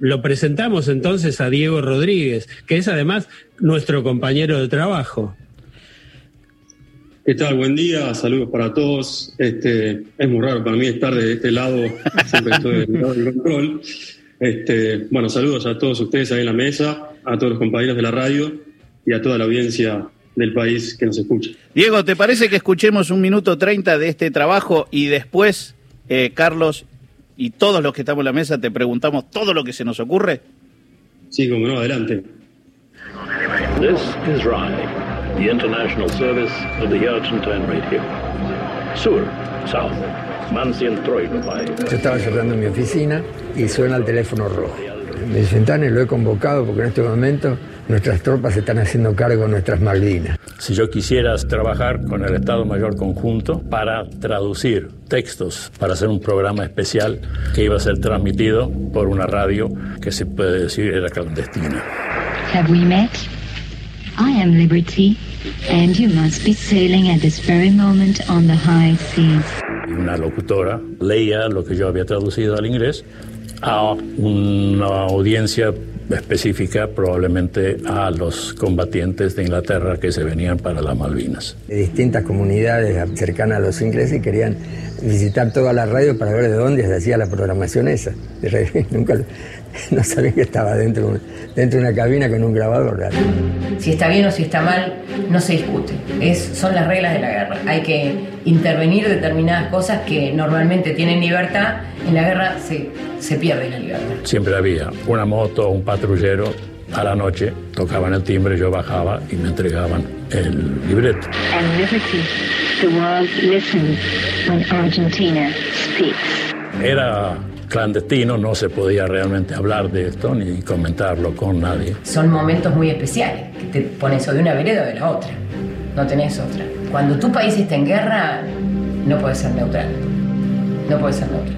lo presentamos entonces a Diego Rodríguez, que es además nuestro compañero de trabajo. ¿Qué tal? Buen día, saludos para todos. Es muy raro para mí estar de este lado, siempre estoy del lado del control. Bueno, saludos a todos ustedes ahí en la mesa, a todos los compañeros de la radio y a toda la audiencia del país que nos escucha. Diego, ¿te parece que escuchemos 1 minuto 30 de este trabajo y después, Carlos y todos los que estamos en la mesa, te preguntamos todo lo que se nos ocurre? Sí, como no, adelante. This is RAI, the international service of the Argentine radio. Sur, South, Yo estaba cerrando mi oficina y suena el teléfono rojo. Me dice, Fentanes, lo he convocado porque en este momento nuestras tropas están haciendo cargo de nuestras Malvinas. Si yo quisiera trabajar con el Estado Mayor Conjunto para traducir textos, para hacer un programa especial que iba a ser transmitido por una radio que se puede decir era clandestina. Have we met? I am Liberty, and you must be sailing at this very moment on the high seas. Una locutora leía lo que yo había traducido al inglés a una audiencia específica, probablemente a los combatientes de Inglaterra que se venían para las Malvinas. De distintas comunidades cercanas a los ingleses querían visitar toda la radio para ver de dónde se hacía la programación esa. Nunca no sabía que estaba dentro de una cabina con un grabador. Si está bien o si está mal, no se discute. Son las reglas de la guerra. Hay que intervenir determinadas cosas que normalmente tienen libertad. En la guerra se pierde la libertad. Siempre había una moto, un patrullero. A la noche tocaban el timbre, yo bajaba y me entregaban el libreto. And Liberty, the world listens when Argentina speaks. Era clandestino, no se podía realmente hablar de esto ni comentarlo con nadie. Son momentos muy especiales, que te pones o de una vereda o de la otra, no tenés otra. Cuando tu país está en guerra, no puedes ser neutral, no puedes ser neutral.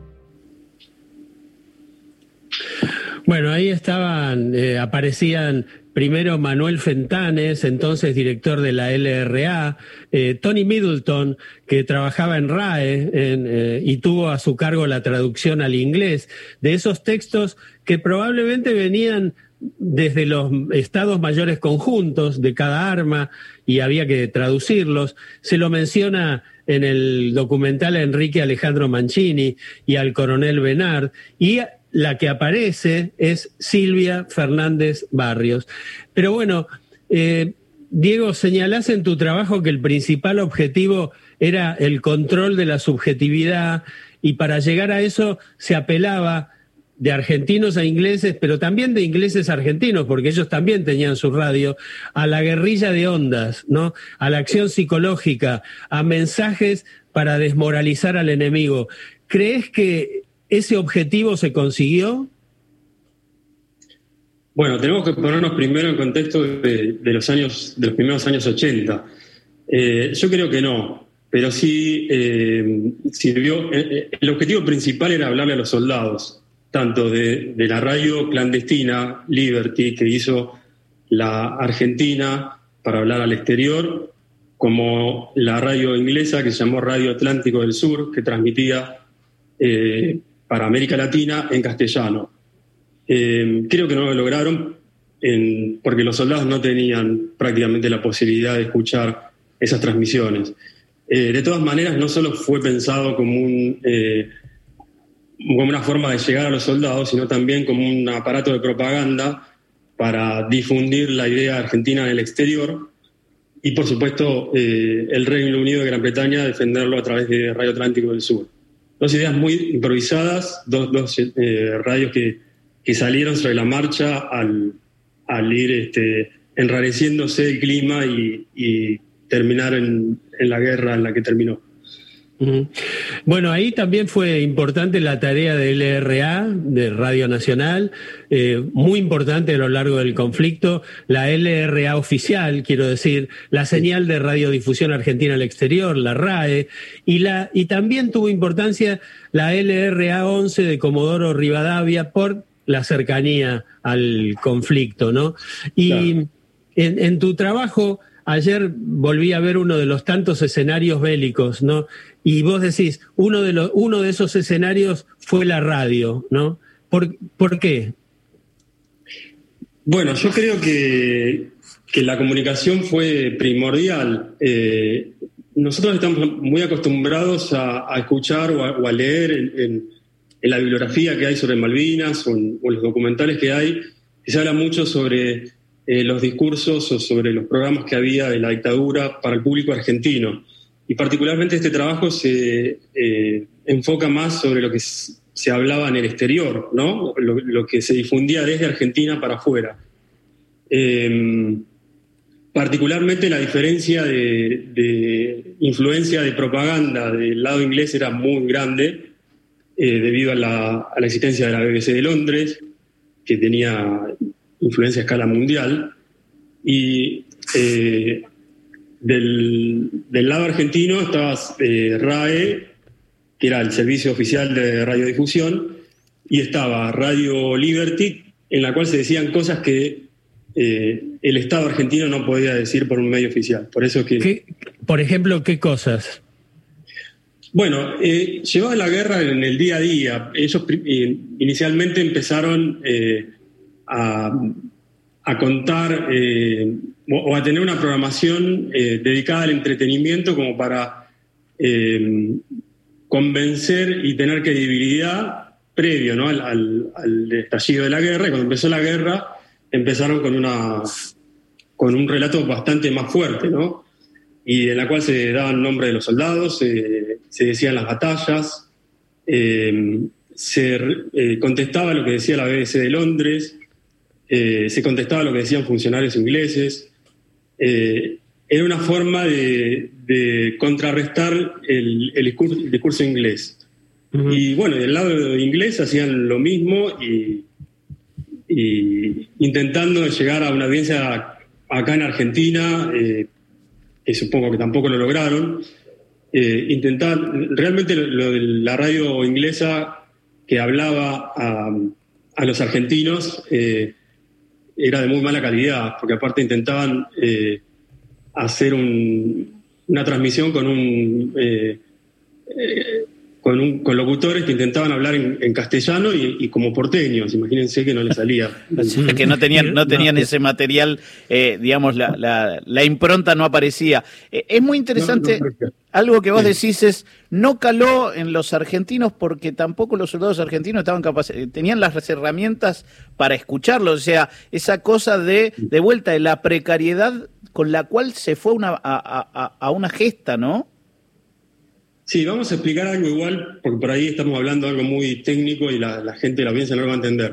Bueno, ahí aparecían primero Manuel Fentanes, entonces director de la LRA, Tony Middleton, que trabajaba en RAE y tuvo a su cargo la traducción al inglés de esos textos que probablemente venían desde los estados mayores conjuntos de cada arma y había que traducirlos. Se lo menciona en el documental a Enrique Alejandro Mancini y al coronel Benard, y la que aparece es Silvia Fernández Barrios. Pero bueno, Diego, señalás en tu trabajo que el principal objetivo era el control de la subjetividad y para llegar a eso se apelaba de argentinos a ingleses, pero también de ingleses a argentinos, porque ellos también tenían su radio, a la guerrilla de ondas, ¿no? A la acción psicológica, a mensajes para desmoralizar al enemigo. ¿Crees que ese objetivo se consiguió? Bueno, tenemos que ponernos primero en contexto de los primeros años 80. Yo creo que no, pero sí sirvió. El objetivo principal era hablarle a los soldados, tanto de la radio clandestina Liberty, que hizo la Argentina para hablar al exterior, como la radio inglesa que se llamó Radio Atlántico del Sur, que transmitía para América Latina en castellano. Creo que no lo lograron porque los soldados no tenían prácticamente la posibilidad de escuchar esas transmisiones. De todas maneras, no solo fue pensado como una forma de llegar a los soldados, sino también como un aparato de propaganda para difundir la idea argentina en el exterior y, por supuesto, el Reino Unido de Gran Bretaña defenderlo a través de Radio Atlántico del Sur. Dos ideas muy improvisadas, dos radios que salieron sobre la marcha al ir enrareciéndose el clima y terminar en la guerra en la que terminó. Bueno, ahí también fue importante la tarea de LRA, de Radio Nacional, muy importante a lo largo del conflicto, la LRA oficial, quiero decir, la señal de radiodifusión argentina al exterior, la RAE, y también tuvo importancia la LRA 11 de Comodoro Rivadavia por la cercanía al conflicto, ¿no? Y claro, en tu trabajo, ayer volví a ver uno de los tantos escenarios bélicos, ¿no? Y vos decís, uno de esos escenarios fue la radio, ¿no? ¿Por qué? Bueno, yo creo que la comunicación fue primordial. Nosotros estamos muy acostumbrados a escuchar o a leer en la bibliografía que hay sobre Malvinas o en los documentales que hay, que se habla mucho sobre los discursos o sobre los programas que había de la dictadura para el público argentino. Y particularmente este trabajo se enfoca más sobre lo que se hablaba en el exterior, ¿no? Lo que se difundía desde Argentina para afuera. Particularmente la diferencia de influencia de propaganda del lado inglés era muy grande, debido a la existencia de la BBC de Londres, que tenía influencia a escala mundial, y del lado argentino estaba RAE, que era el servicio oficial de radiodifusión, y estaba Radio Liberty, en la cual se decían cosas que el Estado argentino no podía decir por un medio oficial. Por eso que... Por ejemplo, ¿qué cosas? Bueno, llevaba la guerra en el día a día. Ellos inicialmente empezaron a contar o a tener una programación dedicada al entretenimiento como para convencer y tener credibilidad previo, ¿no? al estallido de la guerra. Y cuando empezó la guerra empezaron con un relato bastante más fuerte, ¿no? Y en la cual se daban nombre de los soldados, se decían las batallas, se contestaba lo que decía la BBC de Londres, se contestaba lo que decían funcionarios ingleses. Era una forma de contrarrestar el discurso inglés. Uh-huh. Y bueno, del lado inglés hacían lo mismo y intentando llegar a una audiencia acá en Argentina, que supongo que tampoco lo lograron, realmente lo de la radio inglesa que hablaba a los argentinos era de muy mala calidad, porque aparte intentaban hacer una transmisión con locutores que intentaban hablar en castellano y como porteños. Imagínense que no les salía. Que no tenían ese material, digamos, la impronta no aparecía. Es muy interesante, algo que vos decís es, no caló en los argentinos porque tampoco los soldados argentinos tenían las herramientas para escucharlo. O sea, esa cosa de vuelta de la precariedad con la cual se fue a una gesta, ¿no? Sí, vamos a explicar algo igual, porque por ahí estamos hablando de algo muy técnico y la gente, la audiencia no lo va a entender.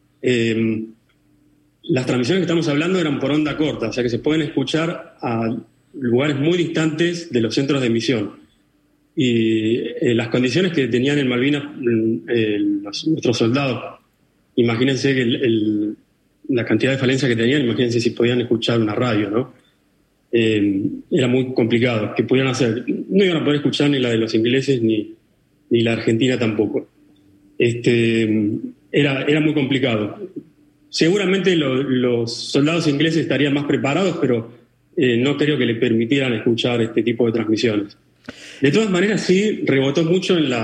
Las transmisiones que estamos hablando eran por onda corta, o sea que se pueden escuchar a lugares muy distantes de los centros de emisión. Y las condiciones que tenían en Malvinas nuestros soldados, imagínense que la cantidad de falencias que tenían, imagínense si podían escuchar una radio, ¿no? Era muy complicado. ¿Qué podían hacer? No iban a poder escuchar ni la de los ingleses ni la argentina tampoco. Era muy complicado. Seguramente los soldados ingleses estarían más preparados, pero no creo que le permitieran escuchar este tipo de transmisiones. De todas maneras, sí rebotó mucho en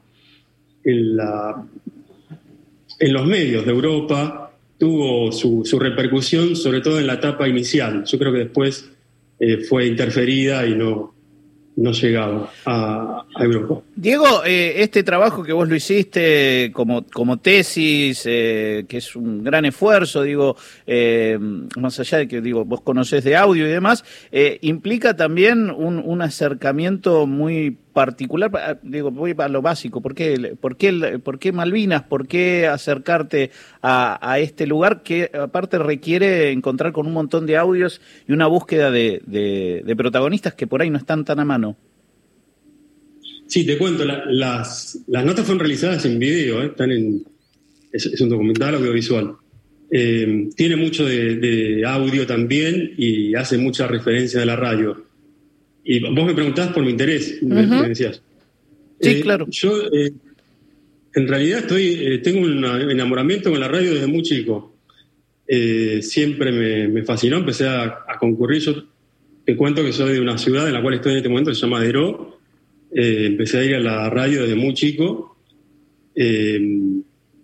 los medios de Europa, tuvo su repercusión, sobre todo en la etapa inicial. Yo creo que después fue interferida y no llegaba a Europa. Diego, este trabajo que vos lo hiciste como tesis, que es un gran esfuerzo, digo, más allá de que vos conocés de audio y demás, implica también un acercamiento muy particular. Voy a lo básico. ¿Por qué Malvinas? ¿Por qué acercarte a este lugar que aparte requiere encontrar con un montón de audios y una búsqueda de protagonistas que por ahí no están tan a mano? Sí, te cuento, las notas fueron realizadas en video, es un documental audiovisual. Tiene mucho de audio también y hace mucha referencia a la radio. Y vos me preguntabas por mi interés, me decías. Sí, claro. Yo, en realidad, tengo un enamoramiento con la radio desde muy chico. Siempre me fascinó, empecé a concurrir. Yo te cuento que soy de una ciudad en la cual estoy en este momento, se llama Deró. Empecé a ir a la radio desde muy chico,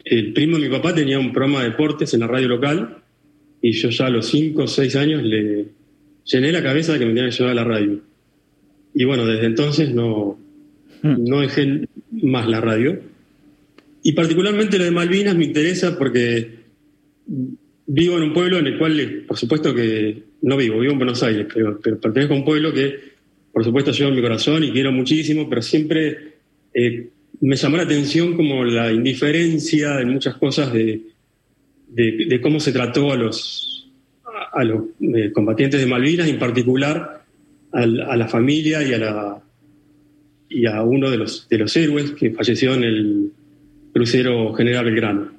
el primo de mi papá tenía un programa de deportes en la radio local y yo ya a los 5 o 6 años le llené la cabeza de que me tenía que llevar a la radio. Y bueno, desde entonces no dejé más la radio. Y particularmente lo de Malvinas me interesa porque vivo en un pueblo en el cual, por supuesto que no vivo en Buenos Aires, pero pertenezco a un pueblo que, por supuesto, llevo en mi corazón y quiero muchísimo, pero siempre me llamó la atención como la indiferencia de muchas cosas de cómo se trató a los combatientes de Malvinas, en particular a la familia y a uno de los héroes que falleció en el crucero General Belgrano.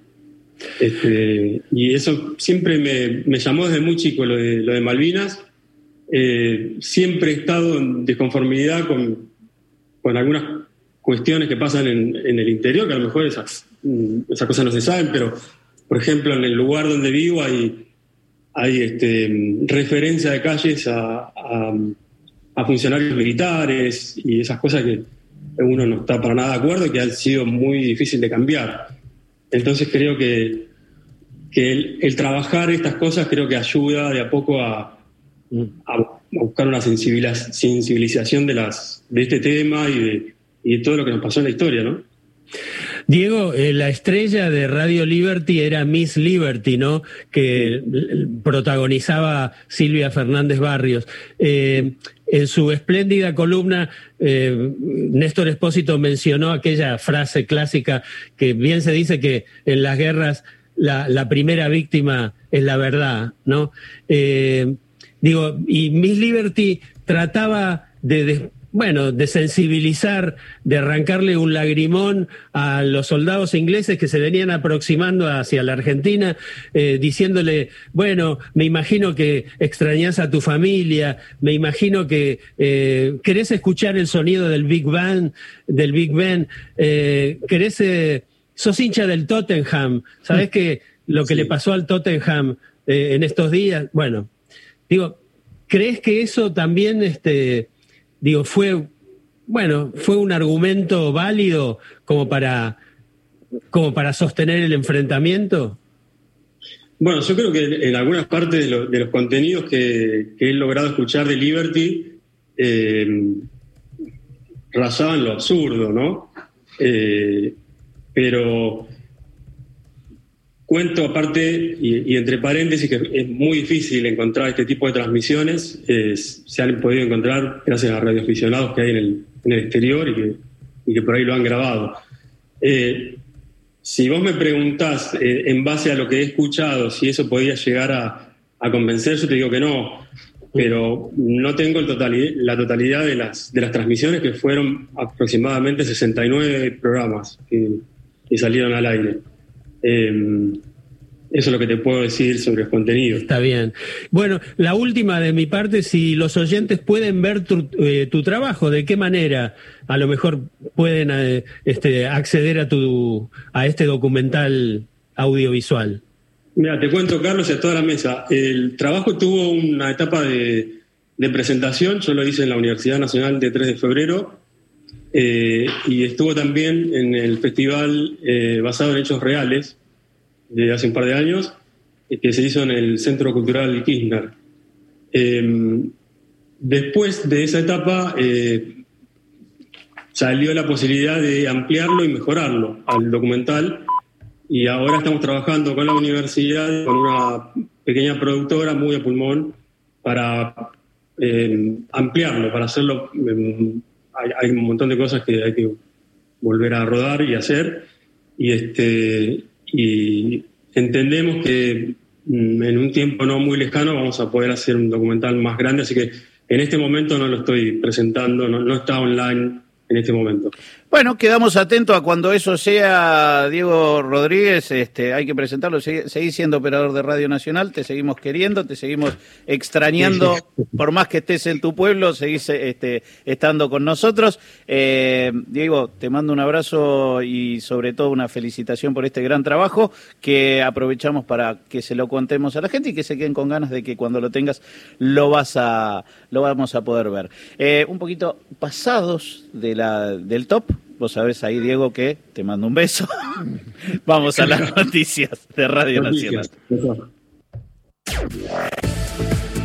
Y eso siempre me llamó desde muy chico, lo de Malvinas. Siempre he estado en desconformidad con algunas cuestiones que pasan en el interior, que a lo mejor esas cosas no se saben, pero por ejemplo en el lugar donde vivo hay referencia de calles a funcionarios militares y esas cosas que uno no está para nada de acuerdo y que han sido muy difícil de cambiar. Entonces creo que el trabajar estas cosas creo que ayuda de a poco a buscar una sensibilización de este tema y de todo lo que nos pasó en la historia, ¿no? Diego, la estrella de Radio Liberty era Miss Liberty, ¿no? Que protagonizaba Silvia Fernández Barrios. En su espléndida columna, Néstor Espósito mencionó aquella frase clásica que bien se dice que en las guerras la primera víctima es la verdad, ¿no? Y Miss Liberty trataba de sensibilizar, de arrancarle un lagrimón a los soldados ingleses que se venían aproximando hacia la Argentina, diciéndole, bueno, me imagino que extrañás a tu familia, me imagino que querés escuchar el sonido del Big Ben, sos hincha del Tottenham, ¿sabés que lo que le pasó al Tottenham en estos días? Bueno, ¿crees que eso también fue un argumento válido como para sostener el enfrentamiento? Bueno, yo creo que en algunas partes de los contenidos que he logrado escuchar de Liberty rayaban lo absurdo, ¿no? Pero cuento aparte, y entre paréntesis, que es muy difícil encontrar este tipo de transmisiones. Se han podido encontrar gracias a radioaficionados que hay en el exterior y que por ahí lo han grabado. Si vos me preguntás, en base a lo que he escuchado, si eso podía llegar a convencer, yo te digo que no. Pero no tengo la totalidad de las transmisiones, que fueron aproximadamente 69 programas que salieron al aire. Eso es lo que te puedo decir sobre el contenido. Está bien. Bueno, la última de mi parte, si los oyentes pueden ver tu trabajo, ¿de qué manera a lo mejor pueden acceder a este documental audiovisual? Mira, te cuento, Carlos, y a toda la mesa. El trabajo tuvo una etapa de presentación. Yo lo hice en la Universidad Nacional de 3 de Febrero. Y estuvo también en el festival basado en hechos reales de hace un par de años, que se hizo en el Centro Cultural Kirchner. Después de esa etapa salió la posibilidad de ampliarlo y mejorarlo al documental, y ahora estamos trabajando con la universidad, con una pequeña productora muy a pulmón, para ampliarlo, para hacerlo. Hay un montón de cosas que hay que volver a rodar y hacer, y entendemos que en un tiempo no muy lejano vamos a poder hacer un documental más grande, así que en este momento no lo estoy presentando, no está online en este momento. Bueno, quedamos atentos a cuando eso sea, Diego Rodríguez. Hay que presentarlo. Seguís siendo operador de Radio Nacional, te seguimos queriendo, te seguimos extrañando. Sí. Por más que estés en tu pueblo, seguís estando con nosotros. Diego, te mando un abrazo y sobre todo una felicitación por este gran trabajo, que aprovechamos para que se lo contemos a la gente y que se queden con ganas de que cuando lo tengas lo vamos a poder ver. Un poquito pasados del top, Vos sabés ahí, Diego, que te mando un beso. Vamos a las noticias de Radio Nacional.